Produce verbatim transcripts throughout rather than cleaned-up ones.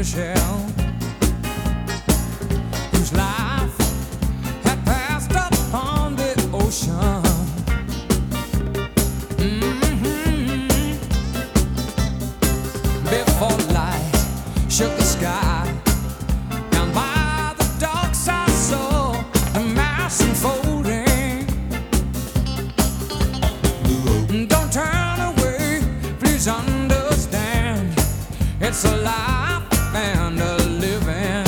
empty shell, whose life had passed upon the ocean. Mm-hmm. Before light shook the sky, down by the docks I saw the mass unfolding. Don't turn away, please understand, it's a life and a living,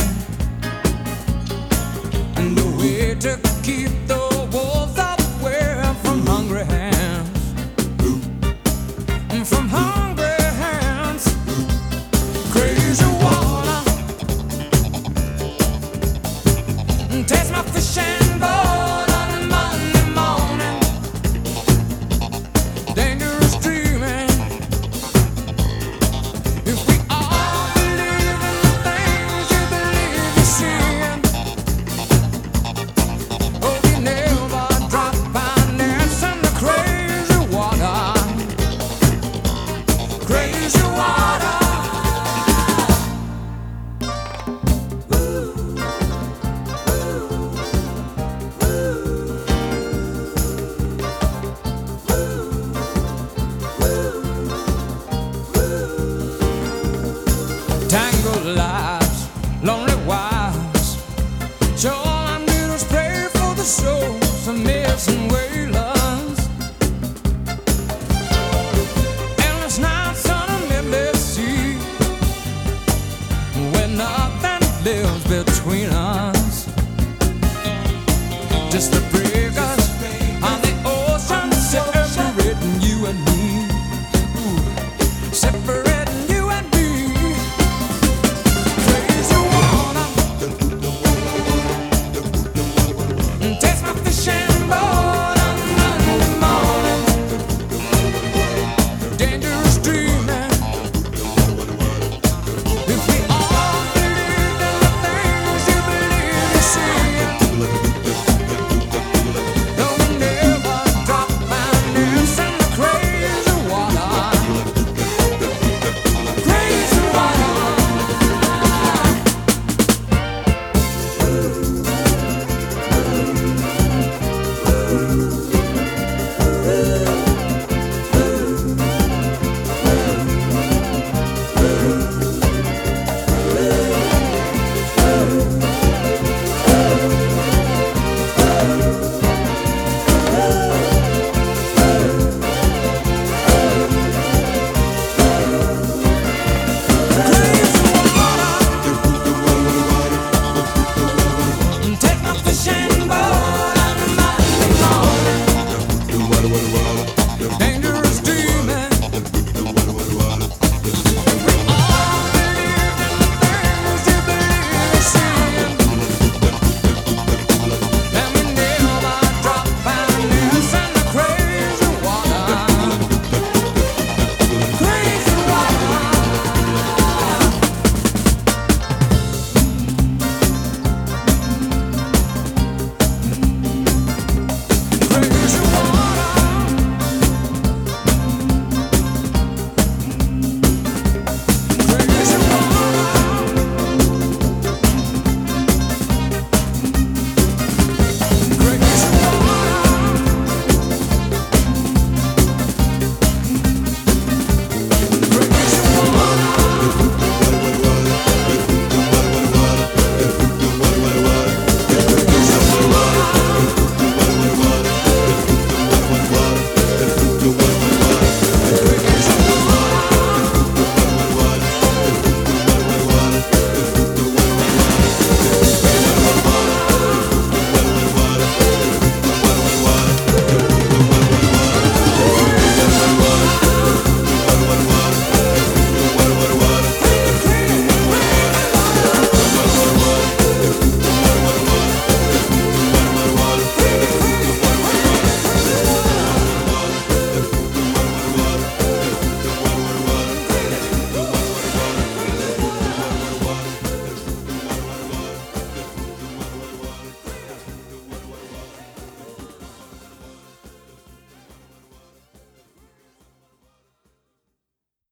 and the way to keep the wolves away from hungry hands, from hungry hands. Crazy water, taste my fishing boat on a Monday morning. Dangerous dreaming. If we all believe in the things you believe you're seeing, oh, we never drop our nets in the crazy water. Crazy water. Tangled lives, lonely wives. So all I do is pray for the souls of missing whalers. Endless nights on a midnight sea, where nothing lives between us.